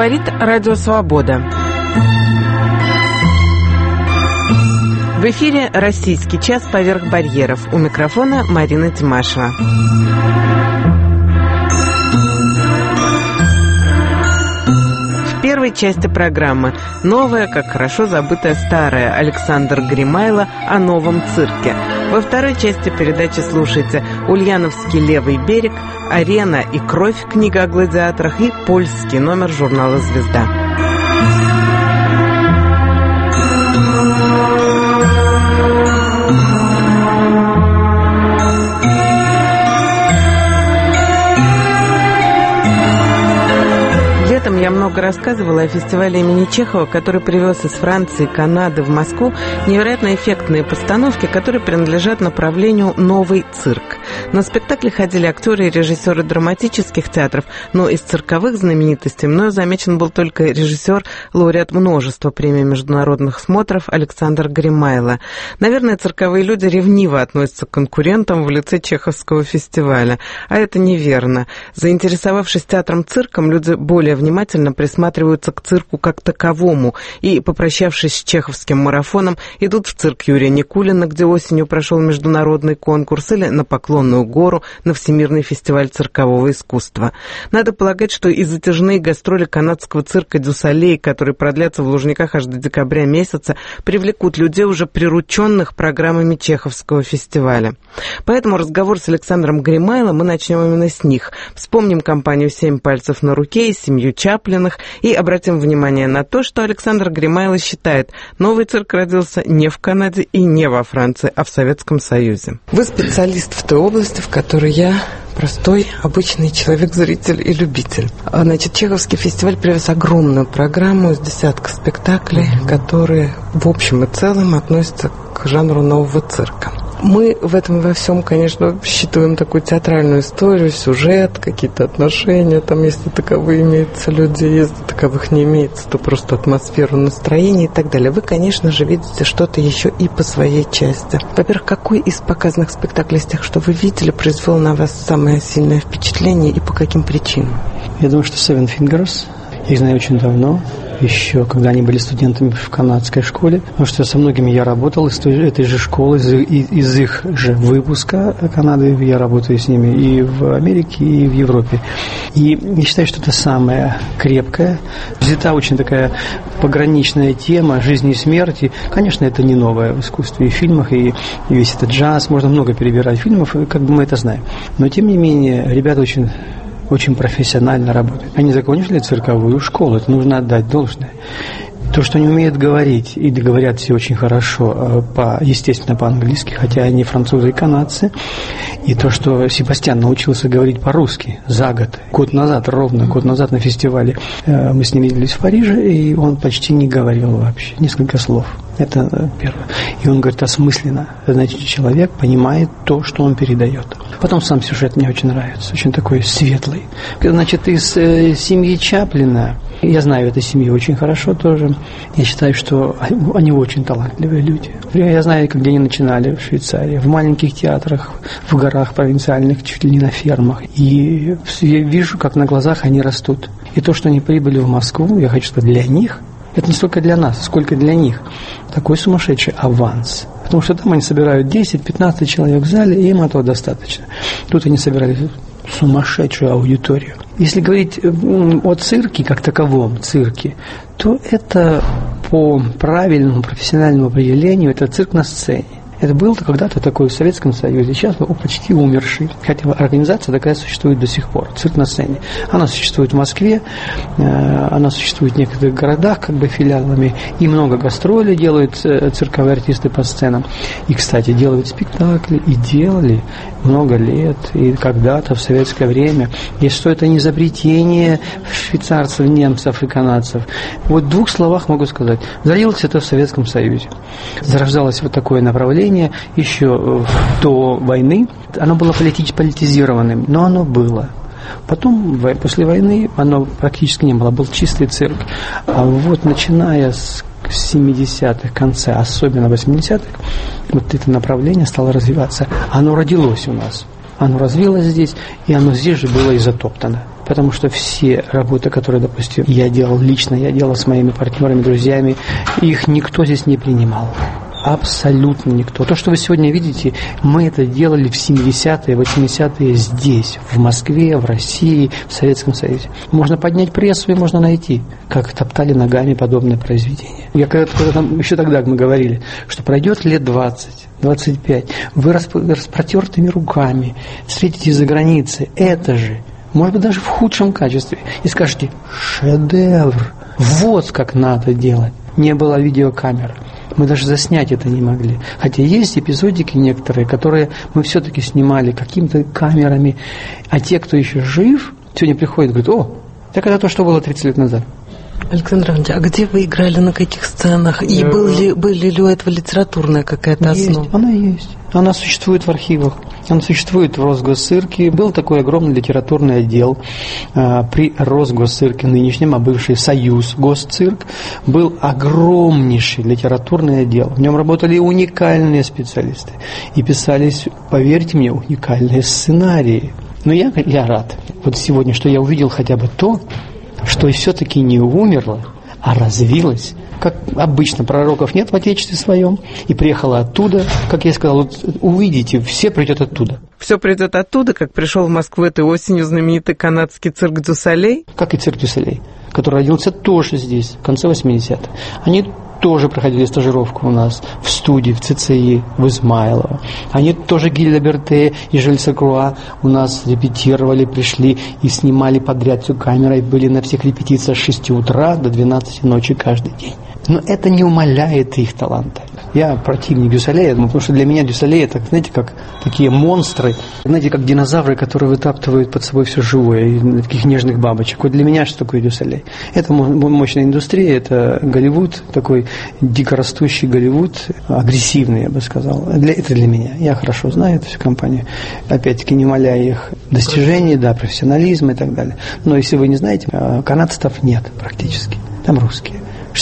Говорит Радио Свобода. В эфире «Российский час. Поверх барьеров». У микрофона Марина Тимашева. В первой части программы новое, как хорошо забытое старое, Александр Гримайло о новом цирке. Во второй части передачи слушайте «Ульяновский левый берег», «Арена и кровь», книга о гладиаторах и польский номер журнала «Звезда». Я много рассказывала о фестивале имени Чехова, который привез из Франции и Канады в Москву невероятно эффектные постановки, которые принадлежат направлению «Новый цирк». На спектакли ходили актеры и режиссеры драматических театров, но из цирковых знаменитостей мною замечен был только режиссер, лауреат множества премий международных смотров Александр Гримайло. Наверное, цирковые люди ревниво относятся к конкурентам в лице Чеховского фестиваля. А это неверно. Заинтересовавшись театром-цирком, люди более внимательно присматриваются к цирку как таковому и, попрощавшись с чеховским марафоном, идут в цирк Юрия Никулина, где осенью прошел международный конкурс, или на Поклонную гору, на Всемирный фестиваль циркового искусства. Надо полагать, что и затяжные гастроли канадского цирка «Дю Солей», которые продлятся в Лужниках аж до декабря месяца, привлекут людей, уже прирученных программами Чеховского фестиваля. Поэтому разговор с Александром Гримайло мы начнем именно с них. Вспомним компанию «Семь пальцев на руке» и семью Чаплиных и обратим внимание на то, что Александр Гримайло считает, новый цирк родился не в Канаде и не во Франции, а в Советском Союзе. Вы специалист в той области, в которой я простой, обычный человек, зритель и любитель. Значит, Чеховский фестиваль привез огромную программу из десятка спектаклей, которые в общем и целом относятся к жанру нового цирка. Мы в этом во всем, конечно, считываем такую театральную историю, сюжет, какие-то отношения, там, если таковые имеются люди, если таковых не имеется, то просто атмосферу, настроение и так далее. Вы, конечно же, видите что-то еще и по своей части. Во-первых, какой из показанных спектаклей из тех, что вы видели, произвел на вас самое сильное впечатление и по каким причинам? Я думаю, что Seven Fingers. Я их знаю очень давно, еще когда они были студентами в канадской школе, потому что со многими я работал из этой же школы, из их же выпуска Канады, я работаю с ними и в Америке, и в Европе. И я считаю, что это самое крепкое. Взята очень такая пограничная тема жизни и смерти. Конечно, это не новое в искусстве и в фильмах, и весь этот джаз, можно много перебирать фильмов, и как бы мы это знаем. Но, тем не менее, ребята очень профессионально работают. Они закончили цирковую школу, это нужно отдать должное. То, что они умеют говорить, и говорят все очень хорошо, естественно, по-английски, хотя они французы и канадцы, и то, что Себастьян научился говорить по-русски за ровно год назад на фестивале, мы с ним виделись в Париже, и он почти не говорил вообще, несколько слов. Это первое. И он говорит осмысленно. Значит, человек понимает то, что он передает. Потом сам сюжет мне очень нравится, очень такой светлый. Значит, из семьи Чаплина, я знаю эту семью очень хорошо тоже. Я считаю, что они очень талантливые люди. Я знаю, где они начинали в Швейцарии, в маленьких театрах, в горах провинциальных, чуть ли не на фермах. И я вижу, как на глазах они растут. И то, что они прибыли в Москву, я хочу сказать, для них, это не столько для нас, сколько для них. Такой сумасшедший аванс. Потому что там они собирают 10-15 человек в зале, и им этого достаточно. Тут они собирали сумасшедшую аудиторию. Если говорить о цирке, как таковом цирке, то это по правильному профессиональному определению, это цирк на сцене. Это был когда-то такой в Советском Союзе, сейчас он почти умерший. Хотя организация такая существует до сих пор, цирк на сцене. Она существует в Москве, она существует в некоторых городах, как бы филиалами, и много гастролей делают цирковые артисты по сценам. И, кстати, делают спектакли, и делали много лет, и когда-то в советское время. И что это не изобретение швейцарцев, немцев и канадцев. Вот в двух словах могу сказать. Зародилось это в Советском Союзе. Зарождалось вот такое направление еще до войны. Оно было политизированным, но оно было. Потом, после войны, оно практически не было. Был чистый цирк. А вот начиная с 70-х, конца, особенно 80-х, вот это направление стало развиваться. Оно родилось у нас. Оно развилось здесь, и оно здесь же было и затоптано. потому что все работы, которые, допустим, я делал лично, я делал с моими партнерами, друзьями, их никто здесь не принимал. Абсолютно никто. То, что вы сегодня видите, мы это делали в 70-е, 80-е здесь, в Москве, в России, в Советском Союзе. Можно поднять прессу и можно найти, как топтали ногами подобное произведение. Я когда-то там, еще тогда мы говорили, что пройдет лет 20, 25, вы распротертыми руками встретитесь за границей. Это же, может быть, даже в худшем качестве. И скажете: шедевр, вот как надо делать. Не было видеокамер. Мы даже заснять это не могли. Хотя есть эпизодики некоторые, которые мы все-таки снимали какими-то камерами. А те, кто еще жив, сегодня приходят и говорят: о, так это то, что было 30 лет назад. Александр Иванович, а где вы играли, на каких сценах? И были ли у этого литературная какая-то основа? Она есть. Она существует в архивах. Она существует в Росгосцирке. Был такой огромный литературный отдел при Росгосцирке нынешнем, а бывший Союз Госцирк. Был огромнейший литературный отдел. В нем работали уникальные специалисты. И писались, поверьте мне, уникальные сценарии. Но я рад. Вот сегодня, что я увидел хотя бы то, что все-таки не умерло, а развилось. Как обычно, пророков нет в Отечестве своем, и приехала оттуда, как я сказал, вот увидите, все придет оттуда. Все придет оттуда, как пришел в Москву этой осенью знаменитый канадский цирк Дю Солей? Как и цирк Дю Солей, который родился тоже здесь, в конце 80-х. Они тоже проходили стажировку у нас в студии, в ЦЦИ, в Измайлово. Они тоже Гиль Лаберте и Жиль Сакруа у нас репетировали, пришли и снимали подряд всю камерой, были на всех репетициях с 6 утра до 12 ночи каждый день. Но это не умаляет их таланта. Я противник Дю Солея, потому что для меня Дю Солей — это, знаете, как такие монстры, знаете, как динозавры, которые вытаптывают под собой все живое, и таких нежных бабочек. Вот для меня что такое Дю Солей? Это мощная индустрия, это Голливуд, такой дикорастущий Голливуд, агрессивный, я бы сказал. Это для меня. Я хорошо знаю эту всю компанию. Опять-таки, не умаляя их достижений, да, профессионализма и так далее. Но если вы не знаете, канадцев нет практически. Там русские.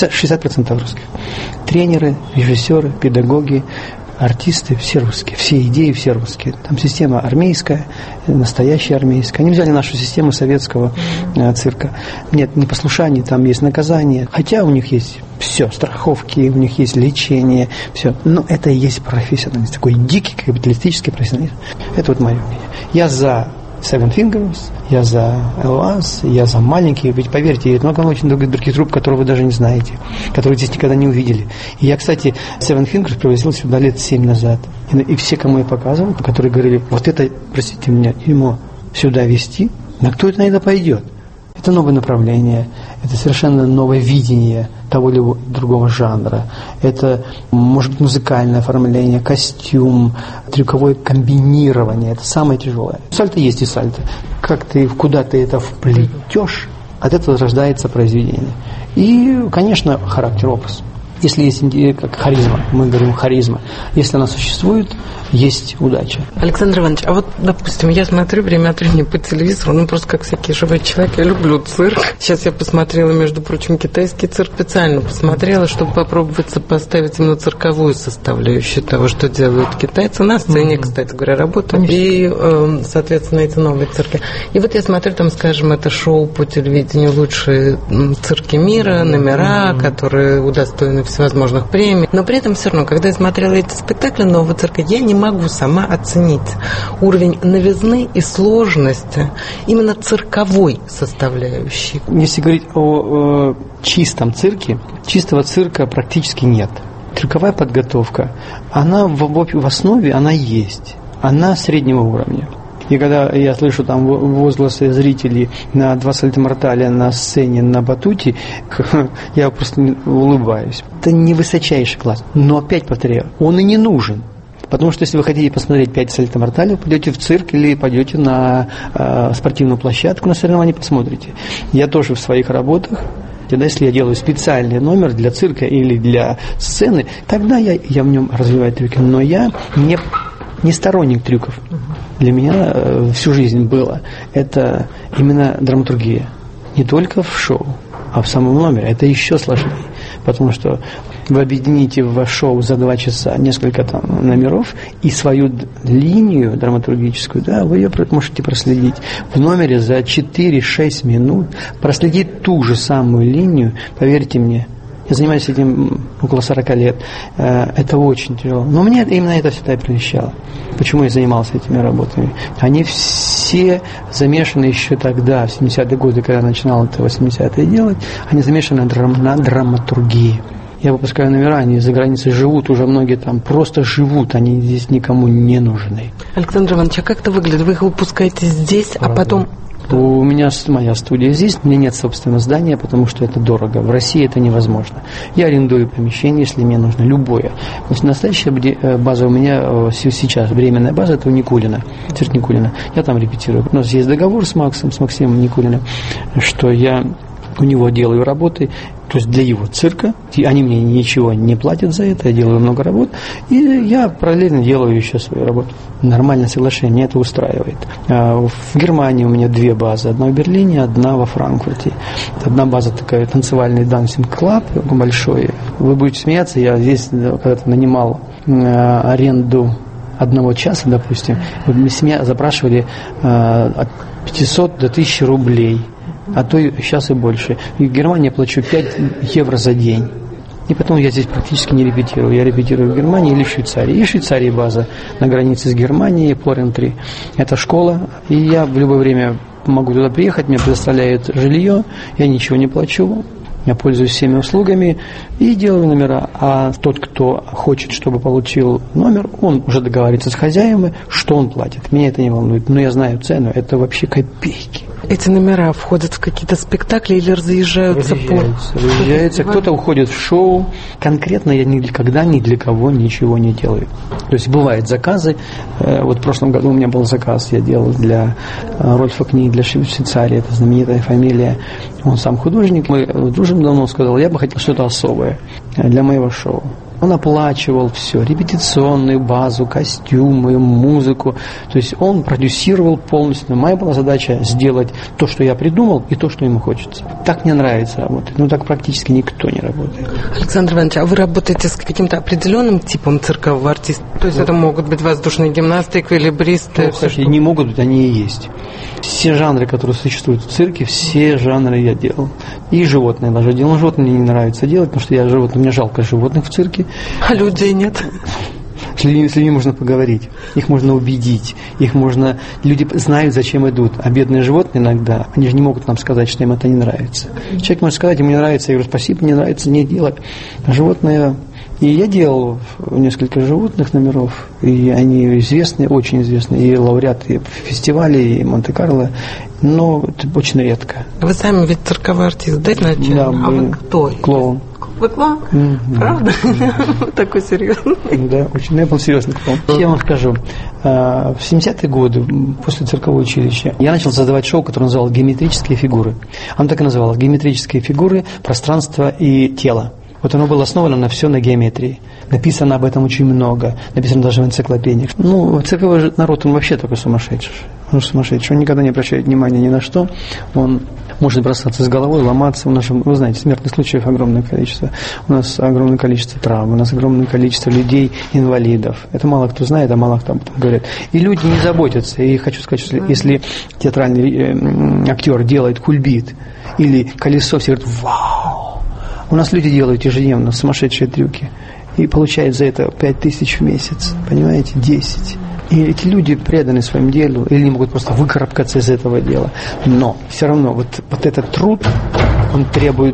60% русских. Тренеры, режиссеры, педагоги, артисты, все русские. Все идеи, все русские. Там система армейская, настоящая армейская. Они взяли нашу систему советского цирка. Нет непослушаний, там есть наказание. Хотя у них есть все, страховки, у них есть лечение, все. Но это и есть профессионализм. Такой дикий капиталистический профессионализм. Это вот мое мнение. Я за Seven Fingers, я за Элоаз, я за маленькие, ведь поверьте, есть много очень других групп, которые вы даже не знаете, которые здесь никогда не увидели. И я, кстати, Seven Fingers привозил сюда лет 7 назад. И все, кому я показывал, которые говорили: вот это, простите меня, ему сюда везти, на кто это на это пойдет? Это новое направление, это совершенно новое видение того или другого жанра. Это, может быть, музыкальное оформление, костюм, трюковое комбинирование. Это самое тяжелое. Сальто есть и сальто. Как ты, куда ты это вплетешь, от этого рождается произведение. И, конечно, характер, образ. Если есть как харизма, мы говорим харизма, если она существует, есть удача. Александр Иванович, а вот, допустим, я смотрю время от времени по телевизору, просто как всякий живой человек, я люблю цирк. Сейчас я посмотрела, между прочим, китайский цирк, специально посмотрела, чтобы попробовать сопоставить именно цирковую составляющую того, что делают китайцы. На сцене, кстати говоря, работают. И, соответственно, эти новые цирки. И вот я смотрю, там, скажем, это шоу по телевидению «Лучшие цирки мира», номера, которые удостоены всевозможных премий. Но при этом все равно, когда я смотрела эти спектакли нового цирка, я не могу сама оценить уровень новизны и сложности именно цирковой составляющей. Если говорить о чистом цирке, чистого цирка практически нет. Цирковая подготовка, она в основе, она есть. Она среднего уровня. И когда я слышу там возгласы зрителей на два сальто-мортале на сцене на батуте, я просто улыбаюсь. Это не высочайший класс. Но опять повторяю, он и не нужен. Потому что если вы хотите посмотреть 5 сальто-мортале, пойдете в цирк или пойдете на спортивную площадку, на соревнования посмотрите. Я тоже в своих работах, тогда если я делаю специальный номер для цирка или для сцены, тогда я в нем развиваю трюки. Но я не сторонник трюков. Для меня всю жизнь было это именно драматургия. Не только в шоу, а в самом номере. Это еще сложнее. Потому что вы объедините в шоу за 2 часа несколько там номеров и свою линию драматургическую, да, вы ее можете проследить в номере за 4-6 минут, проследить ту же самую линию, поверьте мне. Я занимаюсь этим около 40 лет. Это очень тяжело. Но мне именно это всегда и прельщало. Почему я занимался этими работами? Они все замешаны еще тогда, в 70-е годы, когда я начинал это 80-е делать, они замешаны на драматургии. Я выпускаю номера, они за границей живут, уже многие там просто живут, они здесь никому не нужны. Александр Иванович, а как это выглядит? Вы их выпускаете здесь, а потом... У меня моя студия здесь, у меня нет собственного здания, потому что это дорого. В России это невозможно. Я арендую помещение, если мне нужно, любое. Значит, настоящая база у меня сейчас, временная база, это у Никулина, цирк Никулина. Я там репетирую. У нас есть договор с Максимом Никулиным, что я у него делаю работы, то есть для его цирка. И они мне ничего не платят за это, я делаю много работ, и я параллельно делаю еще свою работу. Нормальное соглашение, меня это устраивает. В Германии у меня 2 базы, одна в Берлине, одна во Франкфурте. Одна база такая, танцевальный дансинг-клаб большой. Вы будете смеяться, я здесь когда-то нанимал аренду 1 часа, допустим. С меня запрашивали от 500 до 1000 рублей. А то сейчас и больше. И в Германии я плачу 5 евро за день. И потом я здесь практически не репетирую. Я репетирую в Германии или в Швейцарии. И в Швейцарии база на границе с Германией, Флорен-3. Это школа. И я в любое время могу туда приехать, мне предоставляют жилье, я ничего не плачу. Я пользуюсь всеми услугами и делаю номера. А тот, кто хочет, чтобы получил номер, он уже договаривается с хозяевами, что он платит. Меня это не волнует. Но я знаю цену, это вообще копейки. Эти номера входят в какие-то спектакли или разъезжаются? Разъезжаются. Кто-то уходит в шоу. Конкретно я никогда ни для кого ничего не делаю. То есть бывают заказы. Вот в прошлом году у меня был заказ. Я делал для Рольфа Книги, для Швейцарии. Это знаменитая фамилия. Он сам художник. Мы дружим давно, сказал, я бы хотел что-то особое для моего шоу. Он оплачивал все, репетиционную базу, костюмы, музыку. То есть он продюсировал полностью. Моя была задача сделать то, что я придумал, и то, что ему хочется. Так мне нравится работать. Но так практически никто не работает. Александр Иванович, а вы работаете с каким-то определенным типом циркового артиста? То есть это могут быть воздушные гимнасты, эквилибристы? Не могут быть, они и есть. Все жанры, которые существуют в цирке, все жанры я делал. И животные даже делал. Животные мне не нравится делать, потому что мне жалко животных в цирке. А людей нет? С людьми можно поговорить, их можно убедить, люди знают, зачем идут. А бедные животные иногда, они же не могут нам сказать, что им это не нравится. Человек может сказать, ему не нравится, я говорю, спасибо, не нравится, не делать. А животные... И я делал несколько животных номеров, и они известны, очень известны, и лауреаты фестивалей, и Монте-Карло, но это очень редко. Вы сами ведь цирковой артист, да, изначально? Да, а вы кто? Клоун. Вы клоун? Правда? Такой серьезный. Да, очень. Я был серьезный клоун. Я вам скажу, в 70-е годы, после циркового училища, я начал создавать шоу, которое называлось «Геометрические фигуры». Оно так и называлось «Геометрические фигуры, пространство и тело». Вот оно было основано на все на геометрии. Написано об этом очень много. Написано даже в энциклопедиях. Цирковой народ, он вообще такой сумасшедший. Он сумасшедший. Он никогда не обращает внимания ни на что. Он может бросаться с головой, ломаться. Вы знаете, смертных случаев огромное количество. У нас огромное количество травм. У нас огромное количество людей, инвалидов. Это мало кто знает, а мало кто об этом говорит. И люди не заботятся. И хочу сказать, что если театральный актер делает кульбит или колесо, все говорят «Вау!». У нас люди делают ежедневно сумасшедшие трюки и получают за это 5000 в месяц, понимаете, 10. И эти люди преданы своему делу или не могут просто выкарабкаться из этого дела. Но все равно вот этот труд, он требует,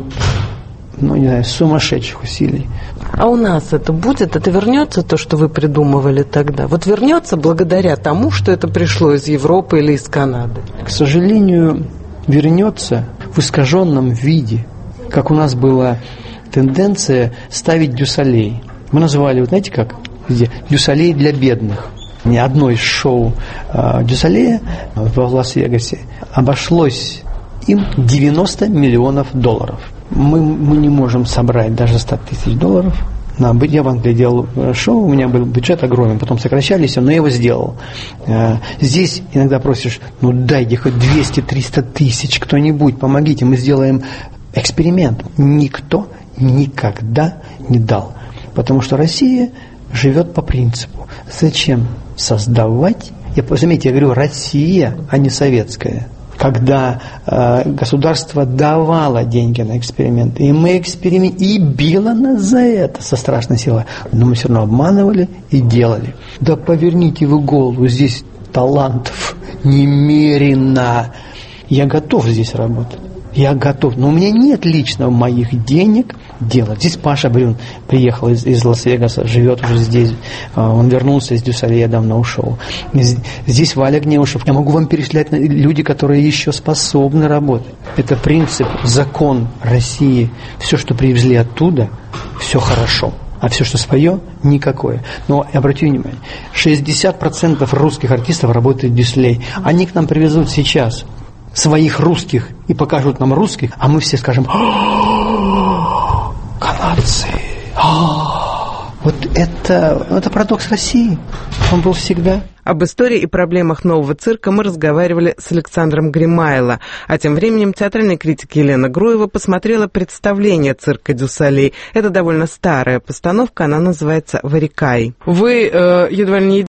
сумасшедших усилий. А у нас это будет? Это вернется, то, что вы придумывали тогда? Вот вернется благодаря тому, что это пришло из Европы или из Канады? К сожалению, вернется в искаженном виде. Как у нас была тенденция ставить дюсалей. Мы называли, знаете как? Дюсалей для бедных. Ни одно из шоу дюсалея в Лас-Вегасе обошлось им $90 миллионов. Мы не можем собрать даже $100 000. Я в Англии делал шоу, у меня был бюджет огромен, потом сокращались, но я его сделал. Здесь иногда просишь, дайте хоть 200-300 тысяч, кто-нибудь, помогите, мы сделаем эксперимент. Никто никогда не дал. Потому что Россия живет по принципу: зачем создавать? Заметьте, я говорю Россия, а не советская. Когда государство давало деньги на эксперименты, и мы и било нас за это со страшной силой, но мы все равно обманывали и делали. Да поверните вы голову, здесь талантов немерено. Я готов здесь работать. Я готов, но у меня нет лично моих денег делать. Здесь Паша Брюн приехал из Лас-Вегаса, живет уже здесь. Он вернулся из Дюссале, я давно ушел. Здесь Валя Гнеушев. Я могу вам перечислять люди, которые еще способны работать. Это принцип, закон России. Все, что привезли оттуда, все хорошо. А все, что свое, никакое. Но обратите внимание, 60% русских артистов работают в Дюссале. Они к нам привезут сейчас своих русских и покажут нам русских, а мы все скажем: канадцы. Вот это парадокс России. Он был всегда. Об истории и проблемах нового цирка мы разговаривали с Александром Гримайло. А тем временем театральная критик Елена Груева посмотрела представление цирка Дюссалей. Это довольно старая постановка, она называется «Варикай». Вы едва ли не